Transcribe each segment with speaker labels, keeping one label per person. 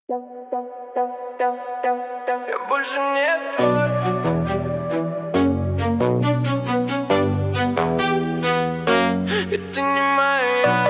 Speaker 1: Я больше не твой. И ты не моя.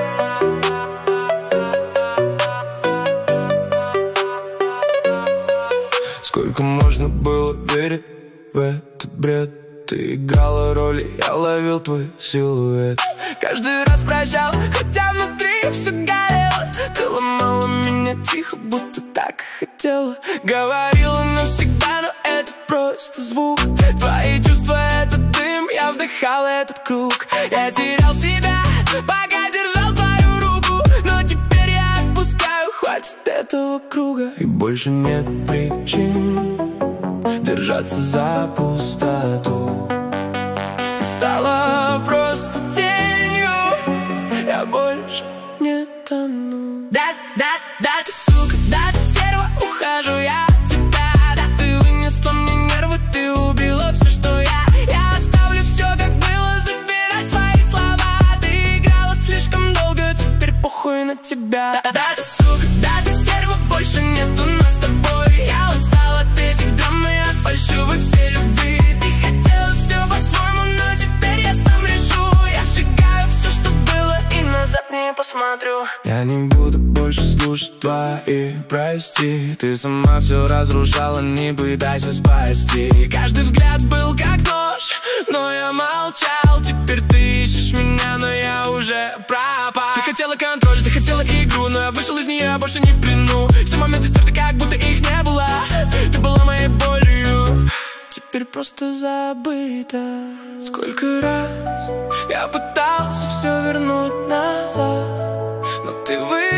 Speaker 1: Сколько можно было верить в этот бред? Ты играла роли, я ловил твой силуэт. Каждый раз прощал, хотя внутри все горело. Ты ломала меня тихо, будто так хотела. Говорила навсегда, но это просто звук. Твои чувства — это дым, я вдыхал этот круг. Я терял себя, пока держал твою руку. Но теперь я отпускаю, хватит этого круга. И больше нет причин держаться за пустоту. Ты стала просто тенью, я больше не тону. Да, ты сука, да, ты стерва, ухожу я от тебя. Да, ты вынесла мне нервы, ты убила все, что я. Я оставлю все, как было, забирай свои слова. Ты играла слишком долго, теперь похуй на тебя. Да, ты сука, да, ты стерва, больше нету нас с тобой. Я устал от этих драм и от фальшивой всей любви. Ты хотела все по-своему, но теперь я сам решу. Я сжигаю все, что было, и назад не посмотрю. Я не буду больше слушать твои прости. Ты сама все разрушала, не пытайся спасти. Каждый взгляд был как нож, но я молчал. Теперь ты ищешь меня, но я уже пропал. Ты хотела контроль, ты хотела игру, но я вышел из нее, больше не в плену. Все моменты стерты, как будто их не было. Ты была моей болью, теперь просто забыто. Сколько раз я пытался все вернуть назад, но ты